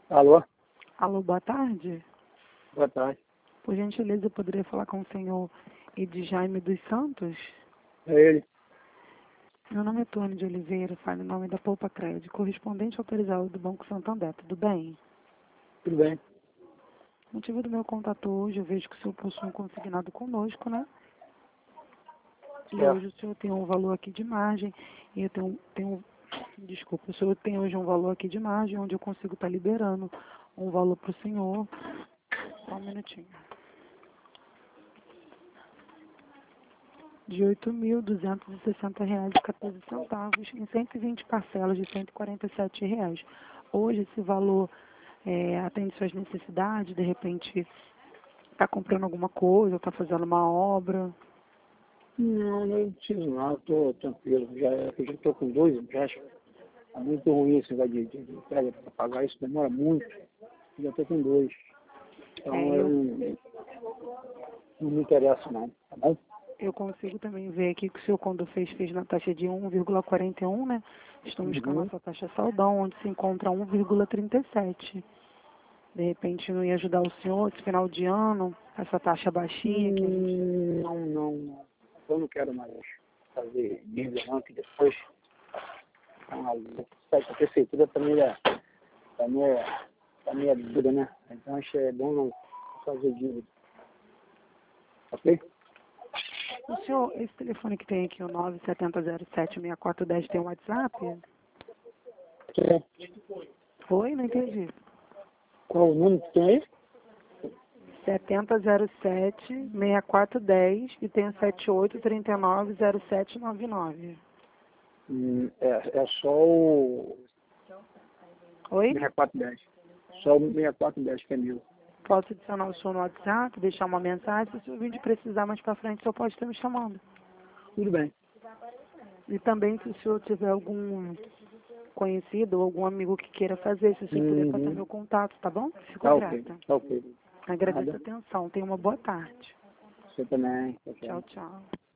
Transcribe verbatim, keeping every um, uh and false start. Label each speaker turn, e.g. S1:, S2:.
S1: Alô?
S2: Alô, boa tarde.
S1: Boa tarde.
S2: Por gentileza, eu poderia falar com o senhor Edjaime dos Santos?
S1: É ele?
S2: Meu nome é Tony de Oliveira, falo em nome da Poupa Crédito, correspondente autorizado do Banco Santander. Tudo bem?
S1: Tudo bem?
S2: O motivo do meu contato hoje, eu vejo que o senhor possui um consignado conosco, né? E
S1: Certo.
S2: hoje o senhor tem um valor aqui de margem, e eu tenho, tenho desculpa, o senhor tem hoje um valor aqui de margem, onde eu consigo estar liberando um valor para o senhor. Só um minutinho. De oito mil duzentos e sessenta reais e quatorze centavos em cento e vinte parcelas de cento e quarenta e sete reais. Hoje esse valor é, atende suas necessidades, de repente está comprando alguma coisa, está fazendo uma obra.
S1: Não, não preciso não, eu tô tranquilo. Já, eu já estou com dois empréstimos. É muito ruim esse negócio de, de, de crédito para pagar, isso demora muito. Já estou com dois. Então
S2: É,
S1: eu
S2: eu,
S1: não, não me interessa não, tá bom?
S2: eu consigo também ver aqui que o senhor quando fez, fez na taxa de um vírgula quarenta e um, né? Estamos com a
S1: Uhum.
S2: nossa taxa saldão, onde se encontra um vírgula trinta e sete. De repente não ia ajudar o senhor esse final de ano, essa taxa baixinha que a gente...
S1: Hum, não, não, não. Eu não quero mais fazer dívida não, que depois ah, sai com a prefeitura também é, também é, também é dívida, né? Então acho que é bom não fazer dívida. Ok?
S2: O senhor, esse telefone que tem aqui, o nove sete zero zero sete seis quatro um zero, tem um WhatsApp?
S1: É.
S2: Foi? Não entendi.
S1: Qual o número que tem aí?
S2: sete zero sete seis quatro um zero e tem o sete oito três nove zero sete nove nove.
S1: Hum, é, é só o
S2: Oi?
S1: seis quatro um zero. Só o seis quatro um zero que é meu.
S2: Posso adicionar o senhor no WhatsApp, deixar uma mensagem? Se o senhor vir de precisar mais pra frente, o senhor pode estar me chamando.
S1: Tudo bem.
S2: E também, se o senhor tiver algum conhecido ou algum amigo que queira fazer, se o senhor puder passar
S1: Uhum.
S2: meu contato, tá bom? Fico
S1: Tá ok.
S2: grata.
S1: Tá ok.
S2: Agradeço a
S1: Nada.
S2: atenção. Tenha uma boa tarde.
S1: Você também. Tchau, tchau.
S2: Tchau, tchau.